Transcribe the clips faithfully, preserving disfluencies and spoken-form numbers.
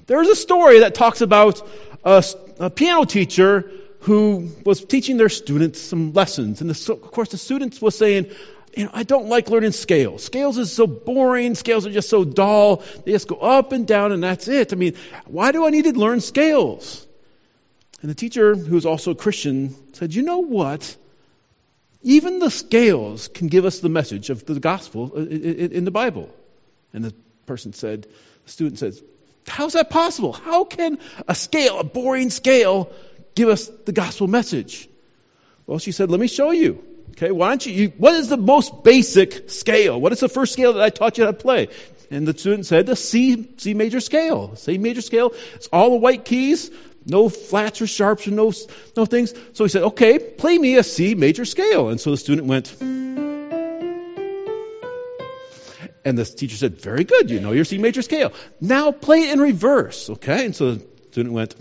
There's a story that talks about a, a piano teacher who was teaching their students some lessons. And the, of course, the students was saying, you know, I don't like learning scales. Scales is so boring. Scales are just so dull. They just go up and down and that's it. I mean, why do I need to learn scales? And the teacher, who was also a Christian, said, you know what? Even the scales can give us the message of the gospel in the Bible. And the person said, the student says, how's that possible? How can a scale, a boring scale, give us the gospel message? Well, she said, let me show you. Okay, why don't you, you, what is the most basic scale? What is the first scale that I taught you how to play? And the student said, the C, C major scale. C major scale, it's all the white keys, no flats or sharps or no, no things. So he said, okay, play me a C major scale. And so the student went, and the teacher said, very good, you know your C major scale. Now play it in reverse, okay? And so the student went,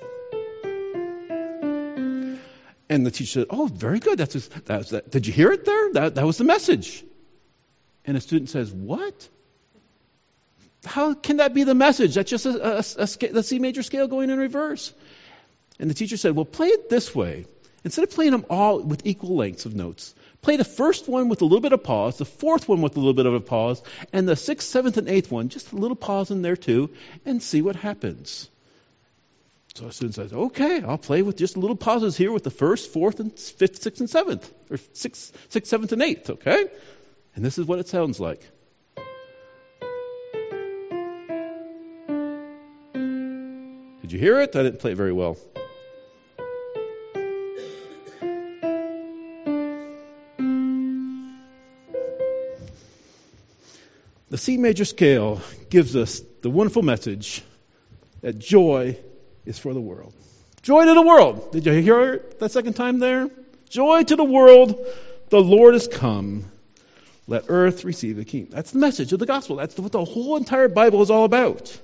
and the teacher said, oh, very good. That's just, that was that. Did you hear it there? That, that was the message. And the student says, what? How can that be the message? That's just a, a, a, a, the C major scale going in reverse. And the teacher said, well, play it this way. Instead of playing them all with equal lengths of notes, play the first one with a little bit of pause, the fourth one with a little bit of a pause, and the sixth, seventh, and eighth one, just a little pause in there too, and see what happens. So the student says, okay, I'll play with just little pauses here with the first, fourth, and fifth, sixth, and seventh. Or sixth, sixth, seventh, and eighth, okay? And this is what it sounds like. Did you hear it? I didn't play it very well. The C major scale gives us the wonderful message that joy is for the world. Joy to the world. Did you hear it that second time there? Joy to the world. The Lord has come. Let earth receive the King. That's the message of the gospel. That's what the whole entire Bible is all about.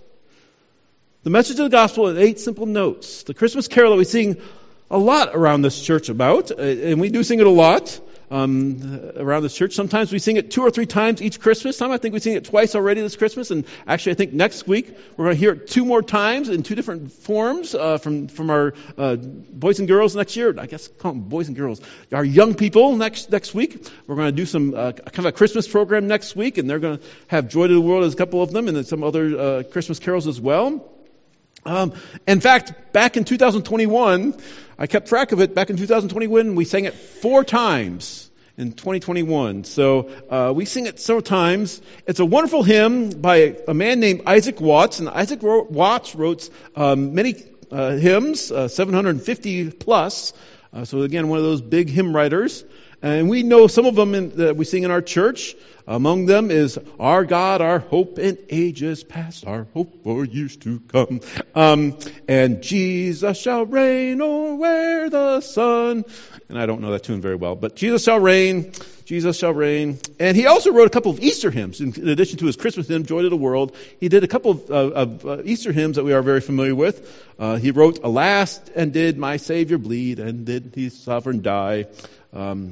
The message of the gospel is eight simple notes. The Christmas carol that we sing a lot around this church about, and we do sing it a lot um, around this church. Sometimes we sing it two or three times each Christmas time. I think we sing it twice already this Christmas, and actually I think next week we're going to hear it two more times in two different forms uh, from from our uh, boys and girls next year. I guess call them boys and girls. Our young people next next week. We're going to do some uh, kind of a Christmas program next week, and they're going to have Joy to the World as a couple of them, and then some other uh, Christmas carols as well. Um, in fact, back in two thousand twenty-one, I kept track of it. Back in two thousand twenty-one, we sang it four times in twenty twenty-one. So uh, we sing it several times. It's a wonderful hymn by a man named Isaac Watts, and Isaac Watts wrote um, many uh, hymns, uh, seven hundred fifty plus. Uh, so again, one of those big hymn writers. And we know some of them in, that we sing in our church. Among them is Our God, Our Hope in Ages Past, Our Hope for Years to Come. Um, and Jesus shall reign o'er the sun. And I don't know that tune very well, but Jesus shall reign, Jesus shall reign. And he also wrote a couple of Easter hymns in addition to his Christmas hymn, Joy to the World. He did a couple of, uh, of uh, Easter hymns that we are very familiar with. Uh, he wrote, Alas, and did my Savior bleed, and did his sovereign die. Um,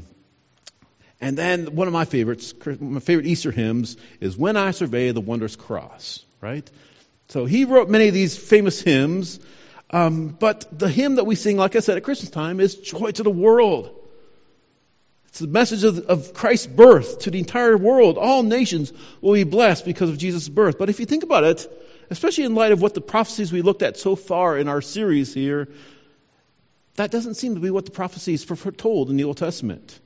And then one of my favorites, my favorite Easter hymns is When I Survey the Wondrous Cross, right? So he wrote many of these famous hymns, um, but the hymn that we sing, like I said, at Christmas time is Joy to the World. It's the message of, of Christ's birth to the entire world. All nations will be blessed because of Jesus' birth. But if you think about it, especially in light of what the prophecies we looked at so far in our series here, that doesn't seem to be what the prophecies foretold in the Old Testament.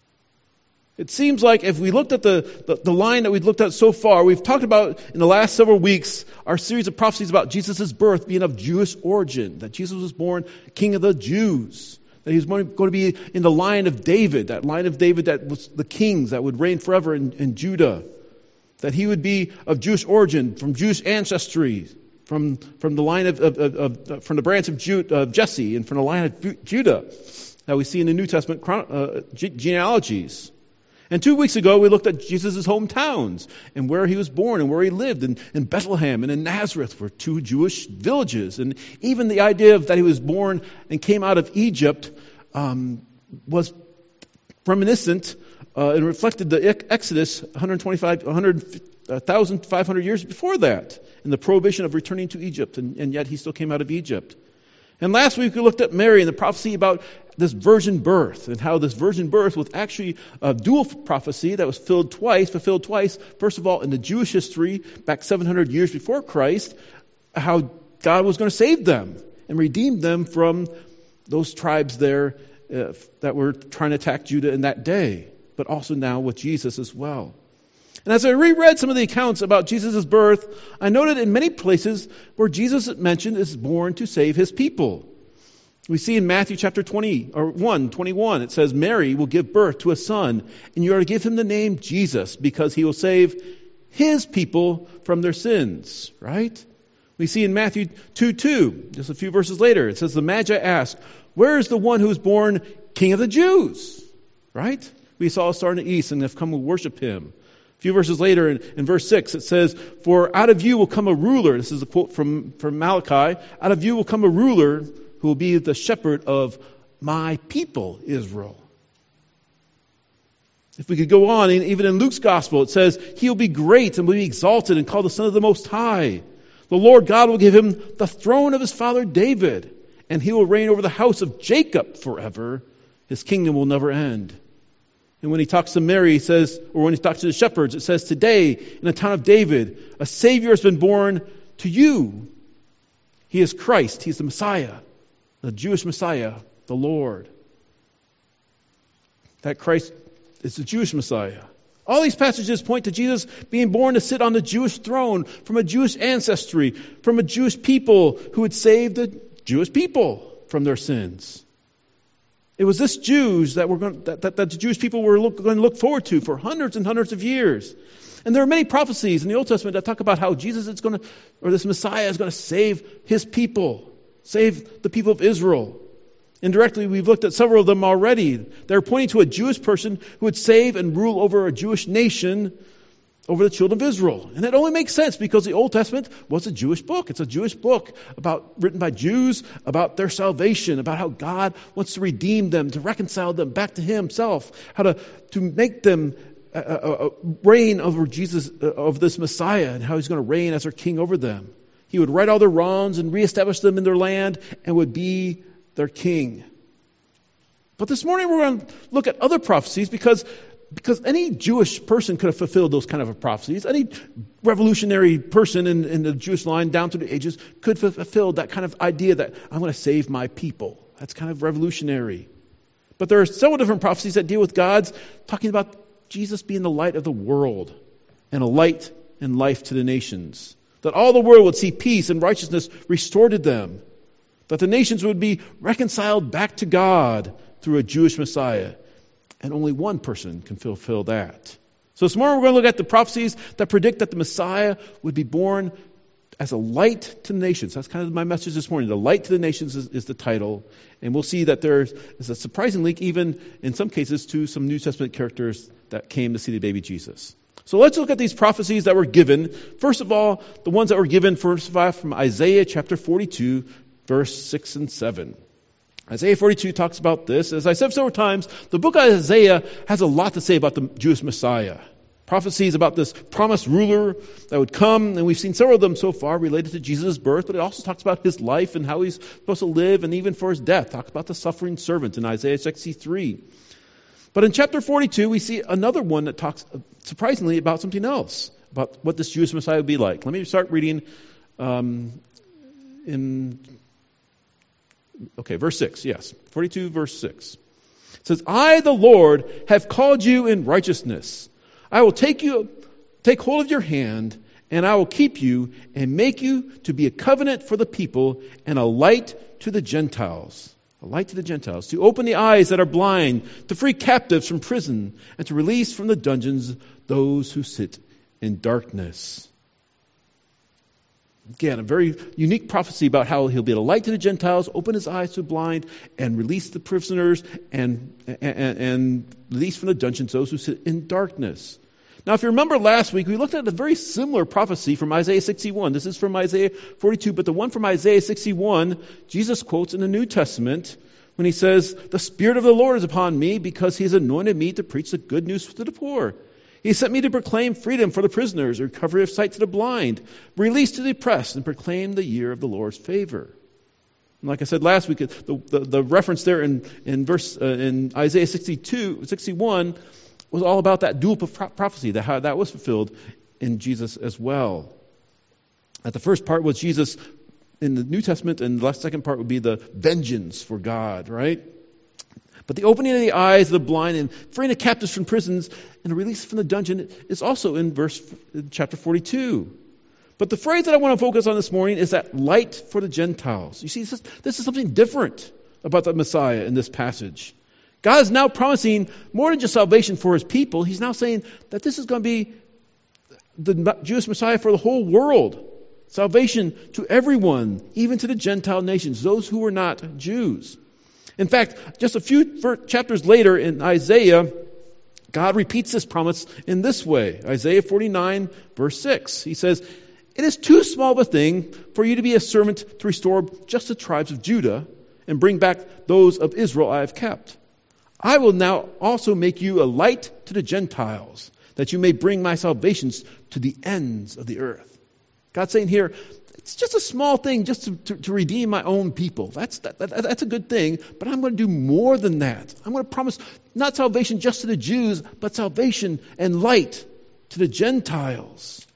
It seems like if we looked at the, the, the line that we've looked at so far, we've talked about in the last several weeks our series of prophecies about Jesus' birth being of Jewish origin, that Jesus was born King of the Jews, that he was going to be in the line of David, that line of David that was the kings that would reign forever in, in Judah, that he would be of Jewish origin, from Jewish ancestry, from, from the line of, of, of, of from the branch of, Jude, of Jesse, and from the line of Judah that we see in the New Testament uh, genealogies. And two weeks ago, we looked at Jesus' hometowns and where he was born and where he lived. And in Bethlehem and in Nazareth were two Jewish villages. And even the idea of that he was born and came out of Egypt um, was reminiscent uh, and reflected the Exodus one hundred twenty-five, one hundred one thousand five hundred years before that, in the prohibition of returning to Egypt, and, and yet he still came out of Egypt. And last week we looked at Mary and the prophecy about this virgin birth, and how this virgin birth was actually a dual prophecy that was filled twice, fulfilled twice. First of all, in the Jewish history, back seven hundred years before Christ, how God was going to save them and redeem them from those tribes there uh, that were trying to attack Judah in that day, but also now with Jesus as well. And as I reread some of the accounts about Jesus' birth, I noted in many places where Jesus mentioned is born to save his people. We see in Matthew chapter twenty, or one, twenty-one, it says, Mary will give birth to a son, and you are to give him the name Jesus, because he will save his people from their sins, right? We see in Matthew two two, just a few verses later, it says, the Magi asked, where is the one who was born King of the Jews? Right? We saw a star in the east and have come to worship him. A few verses later, in, in verse six, it says, for out of you will come a ruler. This is a quote from, from Malachi. Out of you will come a ruler who will be the shepherd of my people, Israel. If we could go on, even in Luke's gospel, it says, he will be great and will be exalted and called the Son of the Most High. The Lord God will give him the throne of his father David, and he will reign over the house of Jacob forever. His kingdom will never end. And when he talks to Mary, he says, or when he talks to the shepherds, it says, today in the town of David, a Savior has been born to you. He is Christ. He is the Messiah, the Jewish Messiah, the Lord. That Christ is the Jewish Messiah. All these passages point to Jesus being born to sit on the Jewish throne, from a Jewish ancestry, from a Jewish people who would save the Jewish people from their sins. It was this Jews that were going, that, that, that the Jewish people were look, going to look forward to for hundreds and hundreds of years. And there are many prophecies in the Old Testament that talk about how Jesus is going to, or this Messiah is going to save his people, save the people of Israel. Indirectly, we've looked at several of them already. They're pointing to a Jewish person who would save and rule over a Jewish nation, over the children of Israel. And that only makes sense because the Old Testament was a Jewish book. It's a Jewish book about written by Jews about their salvation, about how God wants to redeem them, to reconcile them back to himself, how to, to make them uh, uh, reign over Jesus, uh, of this Messiah, and how he's going to reign as their king over them. He would right all their wrongs and reestablish them in their land and would be their king. But this morning we're going to look at other prophecies because Because any Jewish person could have fulfilled those kind of prophecies. Any revolutionary person in, in the Jewish line down through the ages could have fulfilled that kind of idea that I'm going to save my people. That's kind of revolutionary. But there are several different prophecies that deal with God's talking about Jesus being the light of the world and a light and life to the nations. That all the world would see peace and righteousness restored to them. That the nations would be reconciled back to God through a Jewish Messiah. And only one person can fulfill that. So this morning we're going to look at the prophecies that predict that the Messiah would be born as a light to the nations. That's kind of my message this morning. The light to the nations is, is the title. And we'll see that there is a surprising link, even in some cases, to some New Testament characters that came to see the baby Jesus. So let's look at these prophecies that were given. First of all, the ones that were given first of all from Isaiah chapter forty-two, verse six and seven. Isaiah forty-two talks about this. As I said several times, the book of Isaiah has a lot to say about the Jewish Messiah. Prophecies about this promised ruler that would come, and we've seen several of them so far related to Jesus' birth, but it also talks about his life and how he's supposed to live, and even for his death. Talks about the suffering servant in Isaiah sixty-three. But in chapter forty-two, we see another one that talks, surprisingly, about something else, about what this Jewish Messiah would be like. Let me start reading um, in... Okay, verse six, yes. forty-two, verse six. It says, I, the Lord, have called you in righteousness. I will take you, take hold of your hand, and I will keep you and make you to be a covenant for the people and a light to the Gentiles. A light to the Gentiles. To open the eyes that are blind, to free captives from prison, and to release from the dungeons those who sit in darkness. Again, a very unique prophecy about how he'll be a light to the Gentiles, open his eyes to the blind, and release the prisoners, and, and, and release from the dungeons those who sit in darkness. Now, if you remember last week, we looked at a very similar prophecy from Isaiah sixty-one. This is from Isaiah forty-two, but the one from Isaiah sixty-one, Jesus quotes in the New Testament when he says, the Spirit of the Lord is upon me because he has anointed me to preach the good news to the poor. He sent me to proclaim freedom for the prisoners, recovery of sight to the blind, release to the oppressed, and proclaim the year of the Lord's favor. And like I said last week, the, the, the reference there in, in verse uh, in Isaiah sixty-two, sixty-one was all about that dual prophecy, that how that was fulfilled in Jesus as well. That the first part was Jesus in the New Testament, and the second part would be the vengeance for God, right? But the opening of the eyes of the blind and freeing the captives from prisons and the release from the dungeon is also in verse in chapter forty-two. But the phrase that I want to focus on this morning is that light for the Gentiles. You see, this is, this is something different about the Messiah in this passage. God is now promising more than just salvation for his people. He's now saying that this is going to be the Jewish Messiah for the whole world. Salvation to everyone, even to the Gentile nations, those who were not Jews. In fact, just a few chapters later in Isaiah, God repeats this promise in this way. Isaiah forty-nine, verse six. He says, "It is too small of a thing for you to be a servant to restore just the tribes of Judah and bring back those of Israel I have kept. I will now also make you a light to the Gentiles, that you may bring my salvations to the ends of the earth." God's saying here, it's just a small thing just to, to, to redeem my own people. That's, that, that, that's a good thing, but I'm going to do more than that. I'm going to promise not salvation just to the Jews, but salvation and light to the Gentiles.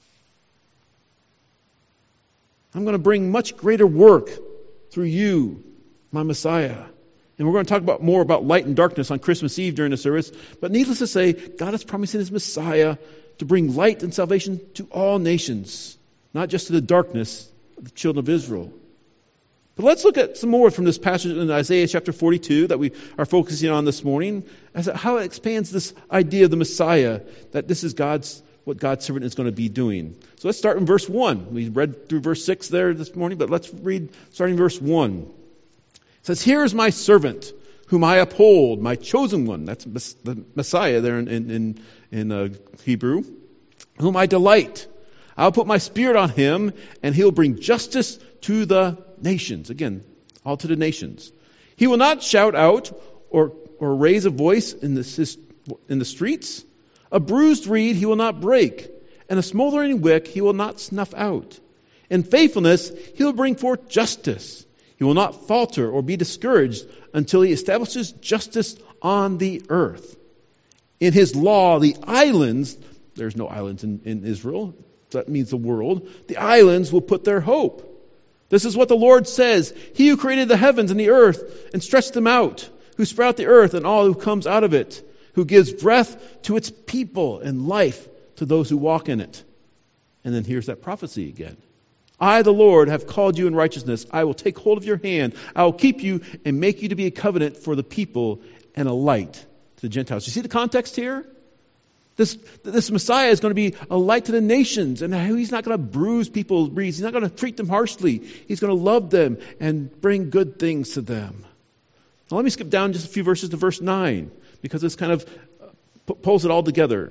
I'm going to bring much greater work through you, my Messiah. And we're going to talk about more about light and darkness on Christmas Eve during the service. But needless to say, God is promising his Messiah to bring light and salvation to all nations, not just to the darkness of the children of Israel. But let's look at some more from this passage in Isaiah chapter forty-two that we are focusing on this morning, as how it expands this idea of the Messiah, that this is God's what God's servant is going to be doing. So let's start in verse one. We read through verse six there this morning, but let's read starting verse one. It says, "Here is my servant, whom I uphold, my chosen one." That's the Messiah there in, in, in uh, Hebrew. "Whom I delight. I'll put my spirit on him, and he'll bring justice to the nations." Again, all to the nations. "He will not shout out or, or raise a voice in the, in the streets. A bruised reed he will not break, and a smoldering wick he will not snuff out. In faithfulness he will bring forth justice. He will not falter or be discouraged until he establishes justice on the earth. In his law, the islands," there's no islands in, in Israel, that means the world, "the islands will put their hope. This is what the Lord says, he who created the heavens and the earth and stretched them out, who spread out the earth and all who comes out of it, who gives breath to its people and life to those who walk in it." And then here's that prophecy again. "I, the Lord, have called you in righteousness. I will take hold of your hand. I will keep you and make you to be a covenant for the people and a light to the Gentiles." You see the context here? This, this Messiah is going to be a light to the nations, and he's not going to bruise people's reeds. He's not going to treat them harshly. He's going to love them and bring good things to them. Now let me skip down just a few verses to verse nine, because this kind of pulls it all together.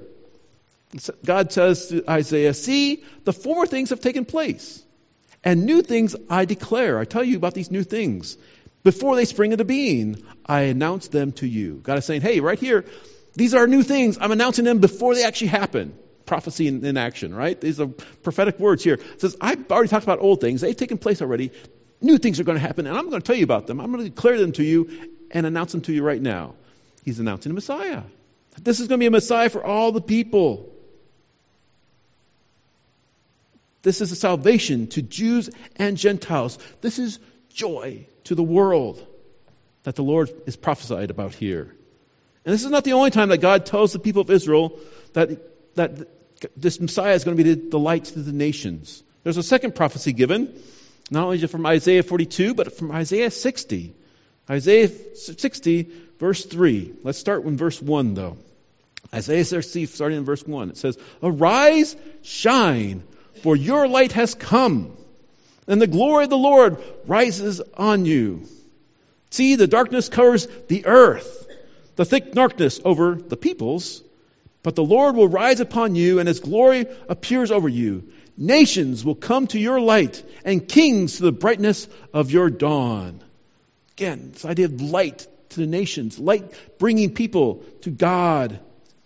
God says to Isaiah, "See, the former things have taken place, and new things I declare." I tell you about these new things. "Before they spring into being, I announce them to you." God is saying, hey, right here, these are new things. I'm announcing them before they actually happen. Prophecy in, in action, right? These are prophetic words here. It says, I've already talked about old things. They've taken place already. New things are going to happen, and I'm going to tell you about them. I'm going to declare them to you and announce them to you right now. He's announcing a Messiah. This is going to be a Messiah for all the people. This is a salvation to Jews and Gentiles. This is joy to the world that the Lord is prophesied about here. And this is not the only time that God tells the people of Israel that, that this Messiah is going to be the, the light to the nations. There's a second prophecy given, not only from Isaiah forty-two, but from Isaiah sixty. Isaiah sixty, verse three. Let's start with verse one, though. Isaiah sixty, starting in verse one. It says, "Arise, shine, for your light has come, and the glory of the Lord rises on you. See, the darkness covers the earth, the thick darkness over the peoples, but the Lord will rise upon you, and his glory appears over you. Nations will come to your light, and kings to the brightness of your dawn." Again, this idea of light to the nations, light bringing people to God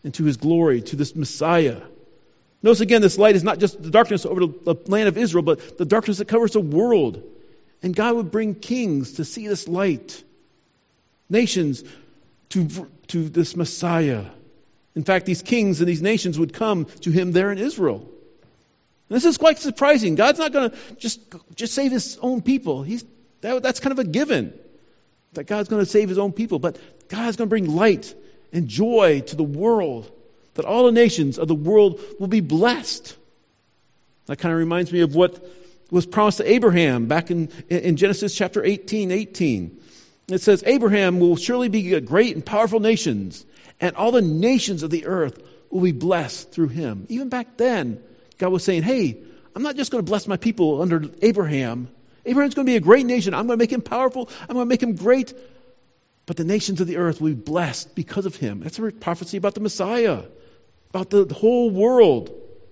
and to his glory, to this Messiah. Notice again, this light is not just the darkness over the land of Israel, but the darkness that covers the world. And God would bring kings to see this light, nations to, to this Messiah. In fact, these kings and these nations would come to him there in Israel. And this is quite surprising. God's not going to just, just save his own people. He's, that, that's kind of a given, that God's going to save his own people. But God's going to bring light and joy to the world, that all the nations of the world will be blessed. That kind of reminds me of what was promised to Abraham back in, in Genesis chapter eighteen, eighteen. It says, Abraham will surely be a great and powerful nations, and all the nations of the earth will be blessed through him. Even back then, God was saying, hey, I'm not just going to bless my people under Abraham. Abraham's going to be a great nation. I'm going to make him powerful. I'm going to make him great. But the nations of the earth will be blessed because of him. That's a prophecy about the Messiah, about the whole world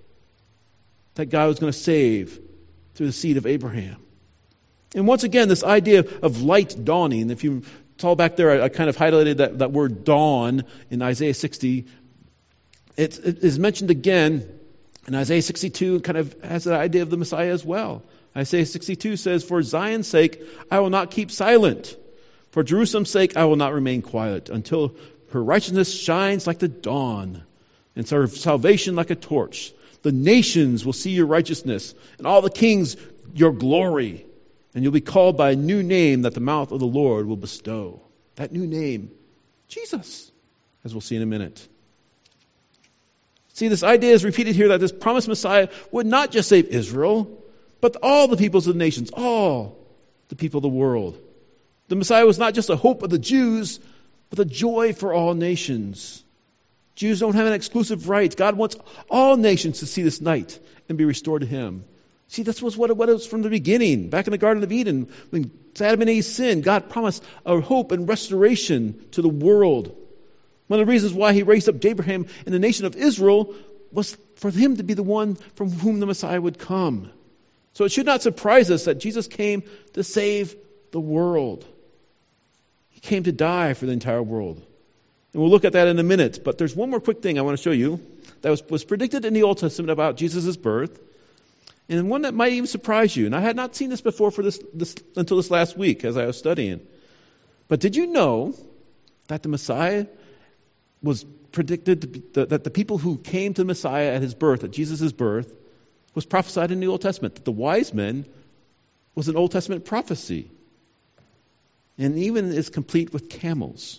that God was going to save through the seed of Abraham. And once again, this idea of light dawning, if you saw back there, I, I kind of highlighted that, that word dawn in Isaiah sixty. It, it is mentioned again in Isaiah sixty-two, kind of has the idea of the Messiah as well. Isaiah sixty-two says, for Zion's sake, I will not keep silent. For Jerusalem's sake, I will not remain quiet until her righteousness shines like the dawn and her salvation like a torch. The nations will see your righteousness and all the kings your glory. And you'll be called by a new name that the mouth of the Lord will bestow. That new name, Jesus, as we'll see in a minute. See, this idea is repeated here that this promised Messiah would not just save Israel, but all the peoples of the nations, all the people of the world. The Messiah was not just a hope of the Jews, but a joy for all nations. Jews don't have an exclusive right. God wants all nations to see this light and be restored to him. See, that's what it was from the beginning. Back in the Garden of Eden, when Adam and Eve sinned, God promised a hope and restoration to the world. One of the reasons why he raised up Abraham and the nation of Israel was for him to be the one from whom the Messiah would come. So it should not surprise us that Jesus came to save the world. He came to die for the entire world. And we'll look at that in a minute. But there's one more quick thing I want to show you that was, was predicted in the Old Testament about Jesus' birth. And one that might even surprise you. And I had not seen this before for this, this until this last week as I was studying. But did you know that the Messiah was predicted to be, that, that the people who came to the Messiah at his birth, at Jesus' birth, was prophesied in the Old Testament? That the wise men was an Old Testament prophecy. And even is complete with camels.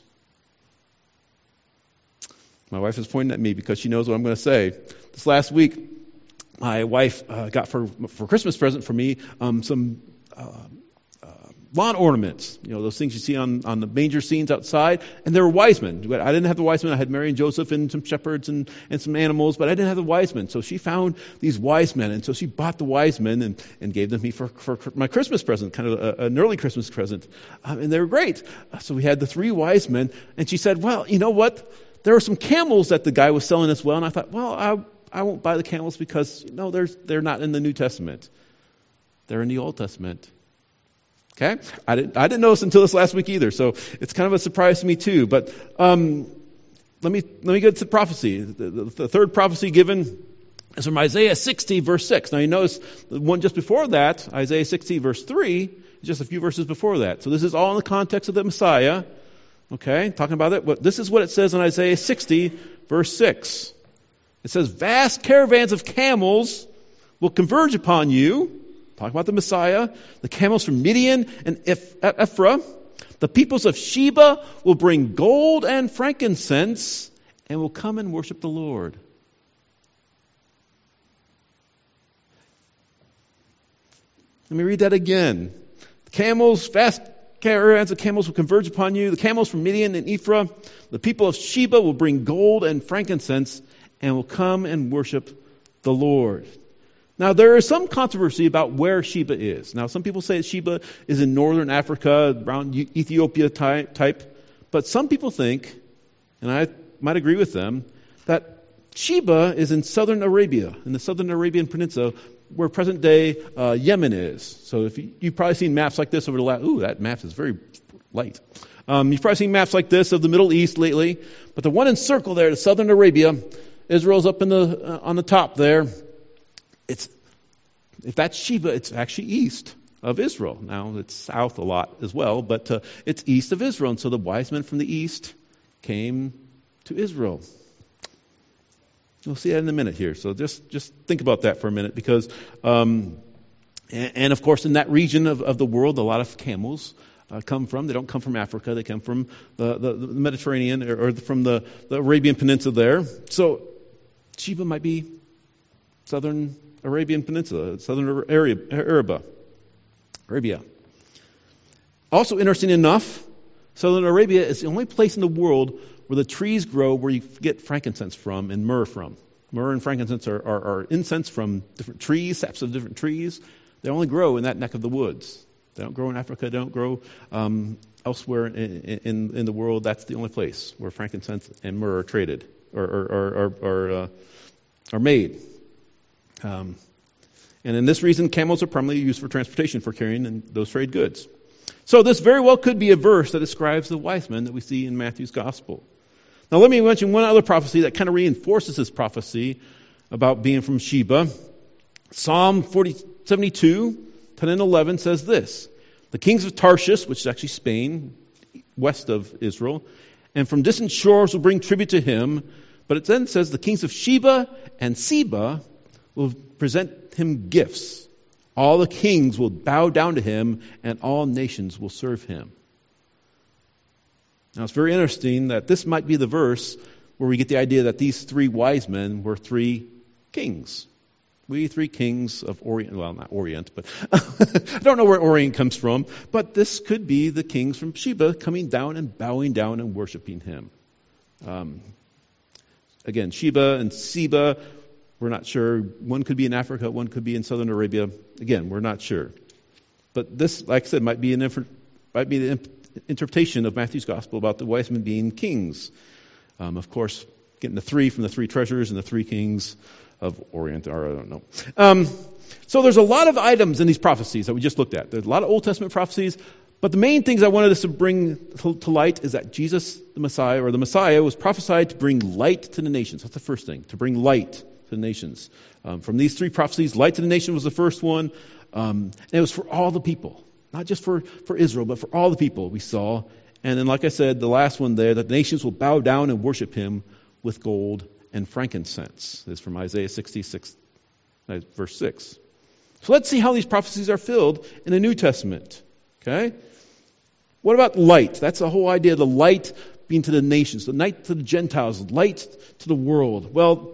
My wife is pointing at me because she knows what I'm going to say. This last week, my wife uh, got for for Christmas present for me um, some uh, uh, lawn ornaments. You know, those things you see on, on the manger scenes outside. And they were wise men. I didn't have the wise men. I had Mary and Joseph and some shepherds and, and some animals, but I didn't have the wise men. So she found these wise men. And so she bought the wise men and, and gave them to me for, for my Christmas present, kind of a, an early Christmas present. Um, and they were great. So we had the three wise men. And she said, well, you know what? There were some camels that the guy was selling as well. And I thought, well, I I won't buy the camels because, no, they're, they're not in the New Testament. They're in the Old Testament. Okay? I didn't, I didn't know this until this last week either, so it's kind of a surprise to me too. But um, let me let me get to prophecy. The, the, the third prophecy given is from Isaiah sixty, verse six. Now you notice the one just before that, Isaiah sixty, verse three, just a few verses before that. So this is all in the context of the Messiah. Okay? Talking about it. But this is what it says in Isaiah sixty, verse six. It says, vast caravans of camels will converge upon you. Talking about the Messiah. The camels from Midian and Ephraim. The peoples of Sheba will bring gold and frankincense and will come and worship the Lord. Let me read that again. The camels, vast caravans of camels will converge upon you. The camels from Midian and Ephraim. The people of Sheba will bring gold and frankincense and will come and worship the Lord. Now, there is some controversy about where Sheba is. Now, some people say Sheba is in northern Africa, around Ethiopia type. But some people think, and I might agree with them, that Sheba is in southern Arabia, in the southern Arabian Peninsula, where present-day uh, Yemen is. So if you, you've probably seen maps like this over the last... Ooh, that map is very light. Um, you've probably seen maps like this of the Middle East lately, but the one in circle there, the southern Arabia, Israel's up in the uh, on the top there. It's if that's Sheba, it's actually east of Israel. Now it's south a lot as well, but uh, it's east of Israel, and so the wise men from the east came to Israel. We'll see that in a minute here. So just just think about that for a minute, because um, and, and of course in that region of, of the world, a lot of camels Uh, come from. They don't come from Africa. They come from the, the, the Mediterranean or, or from the, the Arabian Peninsula there. So Sheba might be southern Arabian Peninsula, southern area, Arabia. Arabia. Also interesting enough, southern Arabia is the only place in the world where the trees grow where you get frankincense from and myrrh from. Myrrh and frankincense are, are, are incense from different trees, saps of different trees. They only grow in that neck of the woods. They don't grow in Africa. They don't grow um, elsewhere in, in in the world. That's the only place where frankincense and myrrh are traded or or or, or uh, are made. Um, and in this reason, camels are primarily used for transportation, for carrying and those trade goods. So this very well could be a verse that describes the wise men that we see in Matthew's gospel. Now, let me mention one other prophecy that kind of reinforces this prophecy about being from Sheba. Psalm forty seventy-two. ten and eleven says this: the kings of Tarshish, which is actually Spain, west of Israel, and from distant shores will bring tribute to him. But it then says the kings of Sheba and Seba will present him gifts. All the kings will bow down to him, and all nations will serve him. Now it's very interesting that this might be the verse where we get the idea that these three wise men were three kings. We three kings of Orient, well, not Orient, but I don't know where Orient comes from, but this could be the kings from Sheba coming down and bowing down and worshiping him. Um, again, Sheba and Seba, we're not sure. One could be in Africa, one could be in southern Arabia. Again, we're not sure. But this, like I said, might be an infer- might be the imp- interpretation of Matthew's gospel about the wise men being kings. Um, of course, getting the three from the three treasures and the three kings of Orient, or I don't know. Um, so there's a lot of items in these prophecies that we just looked at. There's a lot of Old Testament prophecies, but the main things I wanted us to bring to, to light is that Jesus, the Messiah, or the Messiah, was prophesied to bring light to the nations. That's the first thing, to bring light to the nations. Um, from these three prophecies, light to the nation was the first one, um, and it was for all the people, not just for, for Israel, but for all the people we saw. And then, like I said, the last one there, that the nations will bow down and worship him with gold and frankincense. This is from Isaiah sixty-six, verse six. So let's see how these prophecies are filled in the New Testament. Okay? What about light? That's the whole idea of the light being to the nations, the light to the Gentiles, light to the world. Well,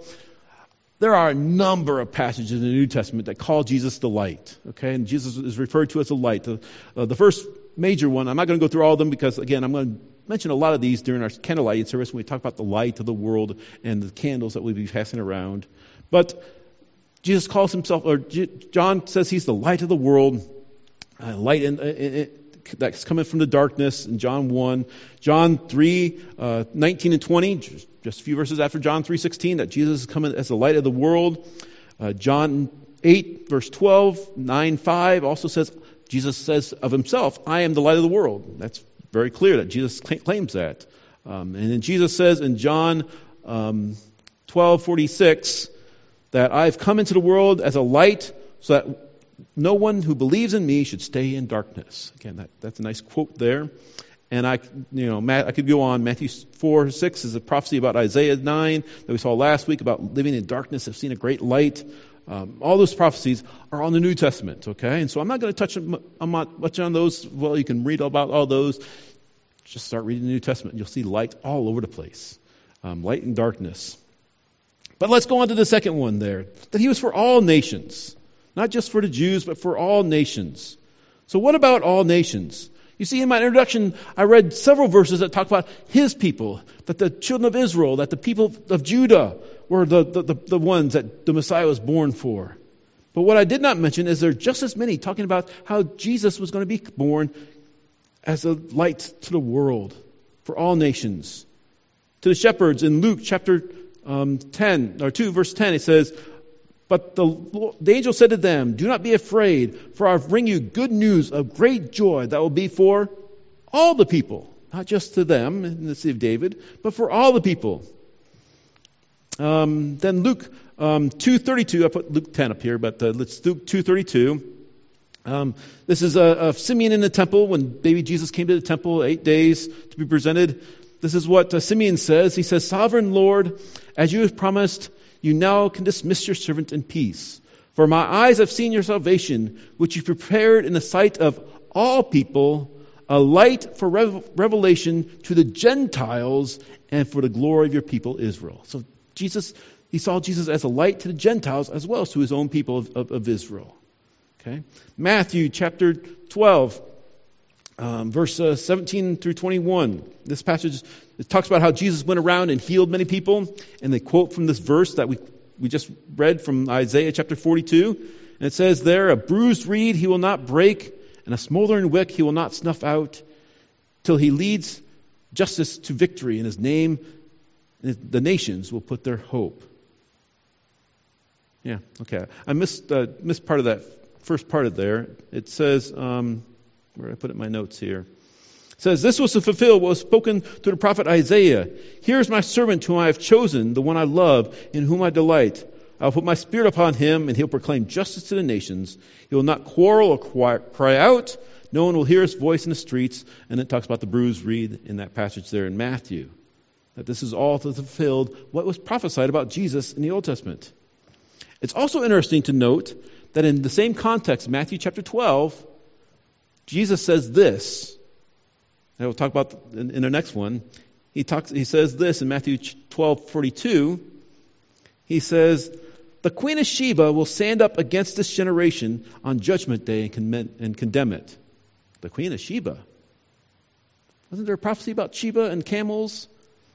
there are a number of passages in the New Testament that call Jesus the light. Okay? And Jesus is referred to as the light. The, uh, the first major one, I'm not going to go through all of them because, again, I'm going to mention a lot of these during our candlelight service when we talk about the light of the world and the candles that we'll be passing around. But Jesus calls himself, or John says he's the light of the world, uh, light in, in, in, that's coming from the darkness in John one. John three, uh, nineteen and twenty, just, just a few verses after John three sixteen, that Jesus is coming as the light of the world. Uh, John eight, verse twelve, nine five also says, Jesus says of himself, I am the light of the world. That's very clear that Jesus claims that. Um, and then Jesus says in John um, twelve forty-six that I've come into the world as a light so that no one who believes in me should stay in darkness. Again, that, that's a nice quote there. And I, you know, I could go on. Matthew four six is a prophecy about Isaiah nine that we saw last week about living in darkness, have seen a great light. Um, all those prophecies are on the New Testament, okay? And so I'm not going to touch much on those. Well, you can read about all those. Just start reading the New Testament, and you'll see light all over the place. Um, light and darkness. But let's go on to the second one there. That he was for all nations. Not just for the Jews, but for all nations. So what about all nations? You see, in my introduction, I read several verses that talk about his people, that the children of Israel, that the people of Judah were the, the, the, the ones that the Messiah was born for. But what I did not mention is there are just as many talking about how Jesus was going to be born as a light to the world, for all nations. To the shepherds in Luke chapter um, ten, or two, verse ten, it says, But the, the angel said to them, do not be afraid, for I bring you good news of great joy that will be for all the people. not just to them in the city of David, but for all the people. Um, then Luke um, two thirty-two, I put Luke ten up here, but uh, let's Luke two thirty-two. Um, this is a, a Simeon in the temple when baby Jesus came to the temple, eight days to be presented. This is what uh, Simeon says. He says, "Sovereign Lord, as you have promised, you now can dismiss your servant in peace. For my eyes have seen your salvation, which you prepared in the sight of all people, a light for rev- revelation to the Gentiles and for the glory of your people Israel." So Jesus, he saw Jesus as a light to the Gentiles as well as to his own people of, of, of Israel. Okay, Matthew chapter twelve, um, verse uh, seventeen through twenty-one. This passage it talks about how Jesus went around and healed many people, and they quote from this verse that we we just read from Isaiah chapter forty-two, and it says there, "A bruised reed he will not break, and a smoldering wick he will not snuff out, till he leads justice to victory. In his name, the nations will put their hope." Yeah, okay. I missed uh, missed part of that first part of there. It says, um, where did I put it in my notes here? It says, "This was to fulfill what was spoken to the prophet Isaiah. Here is my servant whom I have chosen, the one I love, in whom I delight. I will put my spirit upon him, and he'll proclaim justice to the nations. He will not quarrel or cry, cry out. No one will hear his voice in the streets." And it talks about the bruised reed in that passage there in Matthew. That this is all to fulfill what was prophesied about Jesus in the Old Testament. It's also interesting to note that in the same context, Matthew chapter twelve, Jesus says this. And we'll talk about in, in the next one. He talks. He says this in Matthew twelve forty-two. He says, "The Queen of Sheba will stand up against this generation on Judgment Day and, con- and condemn it." The Queen of Sheba. Wasn't there a prophecy about Sheba and camels?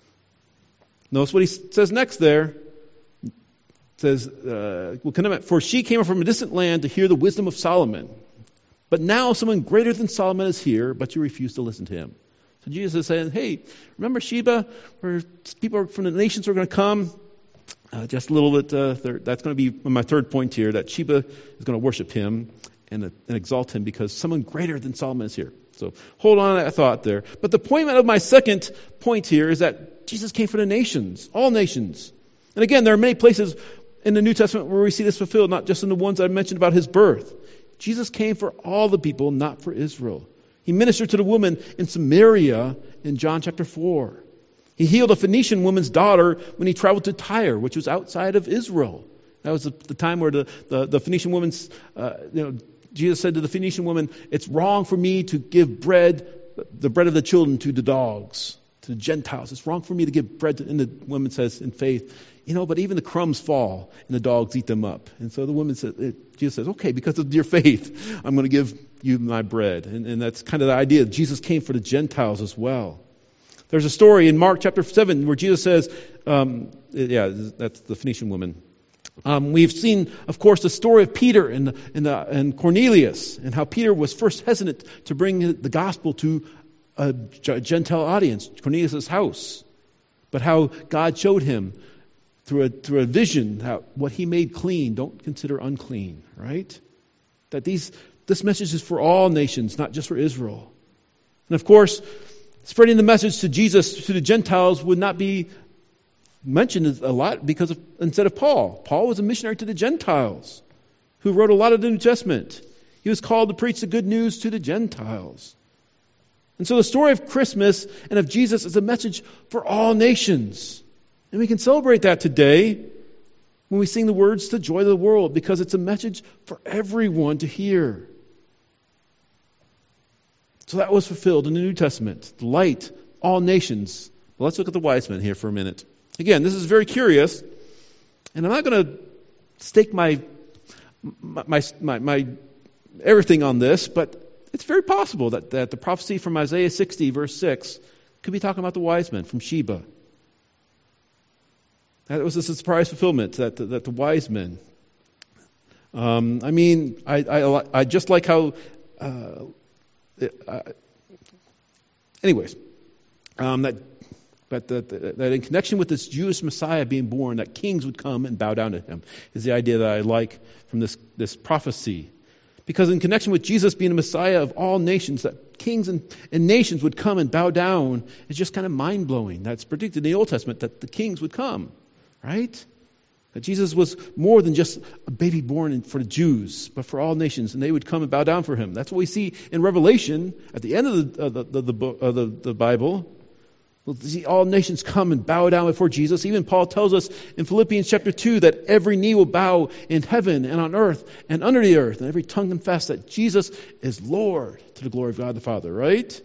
Notice what he says next there. It says, uh, we'll condemn it. "For she came from a distant land to hear the wisdom of Solomon. But now someone greater than Solomon is here, but you refuse to listen to him." So Jesus is saying, hey, remember Sheba, where people from the nations are going to come? Uh, just a little bit, uh, that's going to be my third point here, that Sheba is going to worship him and, uh, and exalt him because someone greater than Solomon is here. So hold on to that thought there. But the point of my second point here is that Jesus came for the nations, all nations. And again, there are many places in the New Testament where we see this fulfilled, not just in the ones I mentioned about his birth. Jesus came for all the people, not for Israel. He ministered to the woman in Samaria in John chapter four. He healed a Phoenician woman's daughter when he traveled to Tyre, which was outside of Israel. That was the, the time where the, the, the Phoenician woman's, uh, you know, Jesus said to the Phoenician woman, "It's wrong for me to give bread, the bread of the children, to the dogs, to the Gentiles. It's wrong for me to give bread to," and the woman says in faith, "You know, but even the crumbs fall and the dogs eat them up." And so the woman said, Jesus says, "Okay, because of your faith, I'm going to give you my bread." And, and that's kind of the idea. Jesus came for the Gentiles as well. There's a story in Mark chapter seven where Jesus says, um, yeah, that's the Phoenician woman. Um, we've seen, of course, the story of Peter and, and, uh, and Cornelius, and how Peter was first hesitant to bring the gospel to a Gentile audience, Cornelius' house. But how God showed him through a, through a vision how what he made clean, don't consider unclean, right? That these this message is for all nations, not just for Israel. And of course, spreading the message to Jesus to the Gentiles would not be mentioned a lot because of instead of Paul. Paul was a missionary to the Gentiles who wrote a lot of the New Testament. He was called to preach the good news to the Gentiles. And so the story of Christmas and of Jesus is a message for all nations. And we can celebrate that today when we sing the words to Joy to the World, because it's a message for everyone to hear. So that was fulfilled in the New Testament. The light, all nations. Well, let's look at the wise men here for a minute. Again, this is very curious, and I'm not going to stake my my, my my everything on this, but it's very possible that, that the prophecy from Isaiah sixty, verse six, could be talking about the wise men from Sheba. That was a surprise fulfillment, that the, that the wise men. Um, I mean, I, I, I just like how... Uh, uh, anyways, um, that, but that, that in connection with this Jewish Messiah being born, that kings would come and bow down to him, is the idea that I like from this, this prophecy. Because in connection with Jesus being the Messiah of all nations, that kings and, and nations would come and bow down is just kind of mind-blowing. That's predicted in the Old Testament that the kings would come, right? That Jesus was more than just a baby born for the Jews, but for all nations, and they would come and bow down for him. That's what we see in Revelation at the end of the, uh, the, the, the, book, uh, the, the Bible. We'll see all nations come and bow down before Jesus. Even Paul tells us in Philippians chapter two that every knee will bow in heaven and on earth and under the earth, and every tongue confess that Jesus is Lord to the glory of God the Father, right?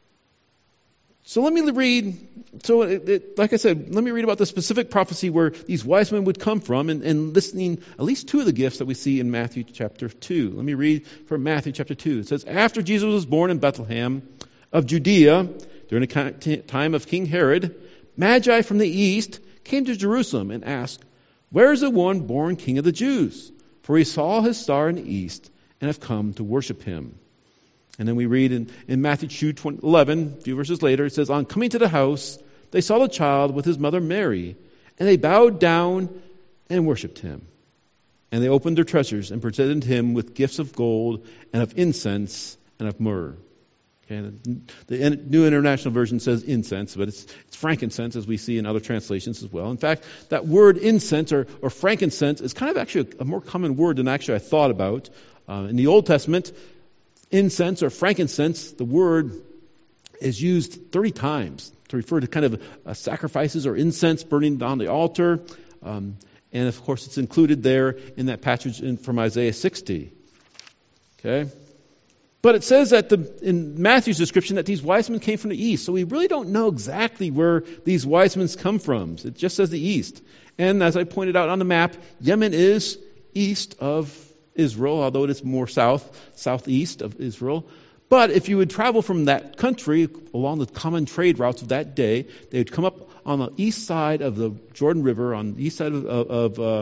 So let me read, so it, it, like I said, let me read about the specific prophecy where these wise men would come from and, and listing at least two of the gifts that we see in Matthew chapter two. Let me read from Matthew chapter two. It says, after Jesus was born in Bethlehem of Judea, during the time of King Herod, Magi from the east came to Jerusalem and asked, where is the one born King of the Jews? For we saw his star in the east and have come to worship him. And then we read in, in Matthew two eleven, a few verses later, it says, on coming to the house, they saw the child with his mother Mary, and they bowed down and worshipped him. And they opened their treasures and presented him with gifts of gold and of incense and of myrrh. Okay, the New International Version says incense, but it's, it's frankincense, as we see in other translations as well. In fact, that word incense or, or frankincense is kind of actually a, a more common word than actually I thought about. Uh, in the Old Testament, incense or frankincense, the word is used thirty times to refer to kind of uh, sacrifices or incense burning on the altar. Um, and of course, it's included there in that passage in, from Isaiah sixty. Okay? But it says that the, in Matthew's description that these wise men came from the east. So we really don't know exactly where these wise men come from. It just says the east. And as I pointed out on the map, Yemen is east of Israel, although it is more south, southeast of Israel. But if you would travel from that country along the common trade routes of that day, they would come up on the east side of the Jordan River, on the east side of, of, uh,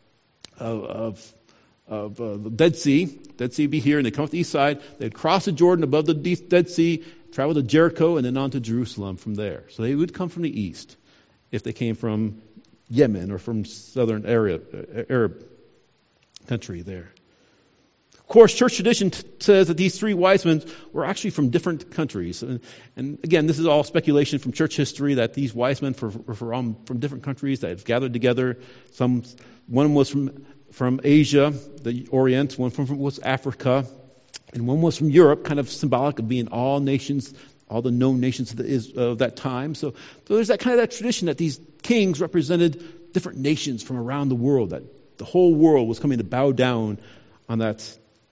of, of of uh, the Dead Sea. Dead Sea would be here, and they come up the east side. They'd cross the Jordan above the Dead Sea, travel to Jericho, and then on to Jerusalem from there. So they would come from the east if they came from Yemen or from southern area, uh, Arab country there. Of course, church tradition t- says that these three wise men were actually from different countries. And, and again, this is all speculation from church history that these wise men were from, from different countries that have gathered together. Some, one was from from Asia, the Orient, one from, from was Africa, and one was from Europe, kind of symbolic of being all nations, all the known nations of, the, of that time. So, so there's that kind of that tradition that these kings represented different nations from around the world, that the whole world was coming to bow down on that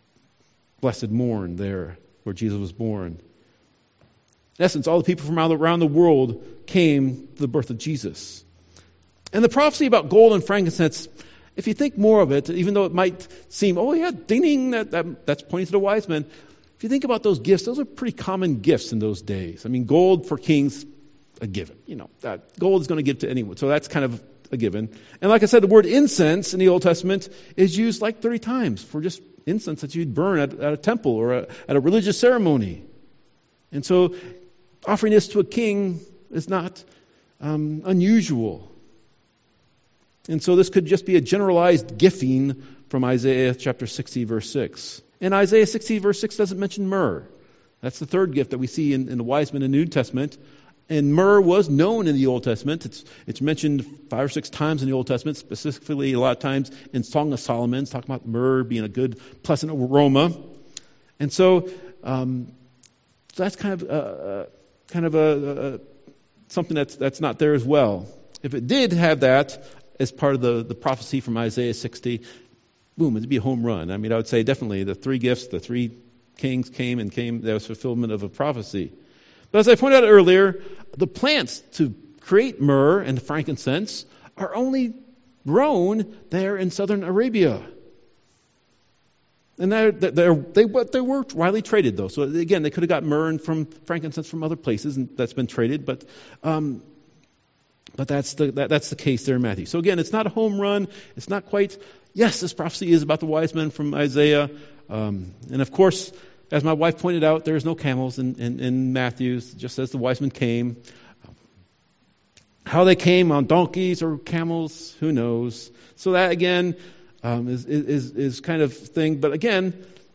blessed morn there where Jesus was born. In essence, all the people from around the world came to the birth of Jesus. And the prophecy about gold and frankincense, if you think more of it, even though it might seem, oh yeah, ding, ding, that, that, that's pointing to the wise men. If you think about those gifts, those are pretty common gifts in those days. I mean, gold for kings, a given. You know, that gold is going to give to anyone. So that's kind of a given. And like I said, the word incense in the Old Testament is used like thirty times for just incense that you'd burn at, at a temple or a, at a religious ceremony. And so offering this to a king is not um, unusual. And so this could just be a generalized gifting from Isaiah chapter sixty, verse six. And Isaiah sixty, verse six doesn't mention myrrh. That's the third gift that we see in, in the wise men in the New Testament. And myrrh was known in the Old Testament. It's, it's mentioned five or six times in the Old Testament, specifically a lot of times in Song of Solomon, it's talking about myrrh being a good, pleasant aroma. And so, um, so that's kind of uh, kind of a, a something that's that's not there as well. If it did have that as part of the, the prophecy from Isaiah sixty, boom, it'd be a home run. I mean, I would say definitely the three gifts, the three kings came and came, there was fulfillment of a prophecy. But as I pointed out earlier, the plants to create myrrh and frankincense are only grown there in southern Arabia. And they're, they're, they, they were widely traded, though. So again, they could have got myrrh and from frankincense from other places, and that's been traded. But um, but that's the that, that's the case there in Matthew. So again, it's not a home run. It's not quite. Yes, this prophecy is about the wise men from Isaiah, um, and of course, as my wife pointed out, there's no camels in, in, in Matthew, just as the wise men came. How they came on donkeys or camels, who knows? So that again um, is, is is kind of thing. But again,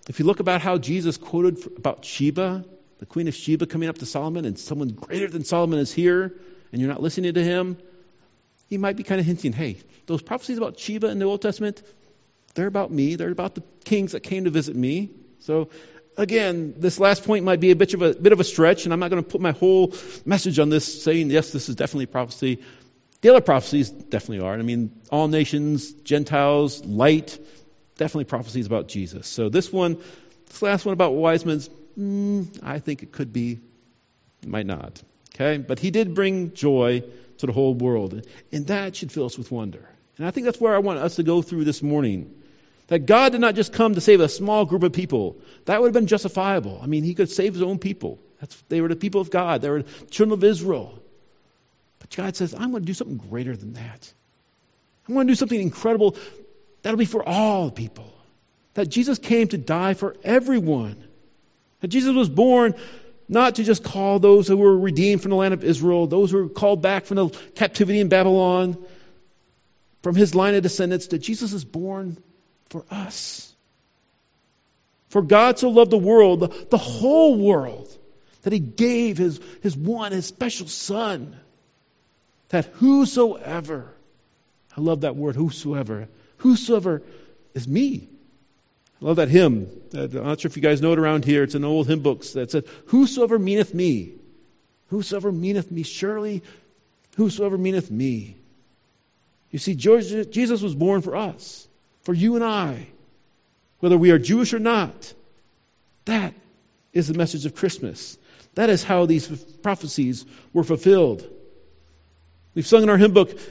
If you look about how Jesus quoted about Sheba, the queen of Sheba coming up to Solomon, and someone greater than Solomon is here, and you're not listening to him, he might be kind of hinting, hey, those prophecies about Sheba in the Old Testament, they're about me. They're about the kings that came to visit me. So again, this last point might be a bit of a bit of a stretch, and I'm not going to put my whole message on this saying, yes, this is definitely prophecy. The other prophecies definitely are. I mean, all nations, Gentiles, light, definitely prophecies about Jesus. So this one, this last one about wise men, mm, I think it could be, it might not. Okay, but he did bring joy to the whole world, and that should fill us with wonder. And I think that's where I want us to go through this morning. That God did not just come to save a small group of people. That would have been justifiable. I mean, he could save his own people. That's, they were the people of God. They were the children of Israel. But God says, I'm going to do something greater than that. I'm going to do something incredible that'll be for all people. That Jesus came to die for everyone. That Jesus was born not to just call those who were redeemed from the land of Israel, those who were called back from the captivity in Babylon, from his line of descendants, that Jesus is born for us. For God so loved the world, the, the whole world, that he gave his, his one, his special son, that whosoever, I love that word, whosoever, whosoever is me. I love that hymn. I'm not sure if you guys know it around here. It's in old hymn books that said, whosoever meaneth me, whosoever meaneth me, surely whosoever meaneth me. You see, Jesus was born for us, for you and I, whether we are Jewish or not. That is the message of Christmas. That is how these prophecies were fulfilled. We've sung in our hymn book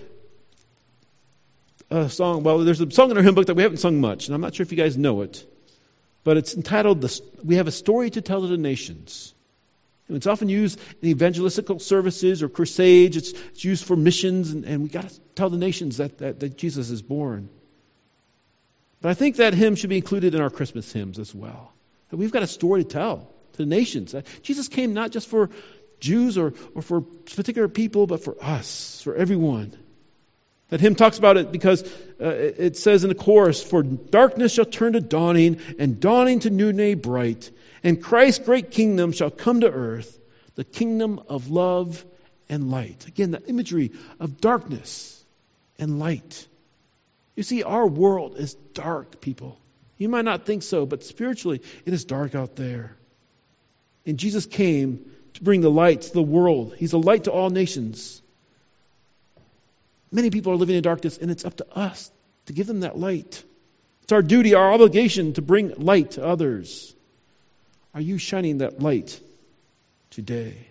a song. Well, there's a song in our hymn book that we haven't sung much, and I'm not sure if you guys know it, but it's entitled, the, We Have a Story to Tell to the Nations. And it's often used in evangelistical services or crusades. It's, it's used for missions, and, and we got to tell the nations that, that, that Jesus is born. But I think that hymn should be included in our Christmas hymns as well. That we've got a story to tell to the nations. That Jesus came not just for Jews or, or for particular people, but for us, for everyone. That hymn talks about it because uh, it says in the chorus, for darkness shall turn to dawning, and dawning to noonday bright, and Christ's great kingdom shall come to earth, the kingdom of love and light. Again, the imagery of darkness and light. You see, our world is dark, people. You might not think so, but spiritually, it is dark out there. And Jesus came to bring the light to the world. He's a light to all nations. Many people are living in darkness, and it's up to us to give them that light. It's our duty, our obligation to bring light to others. Are you shining that light today?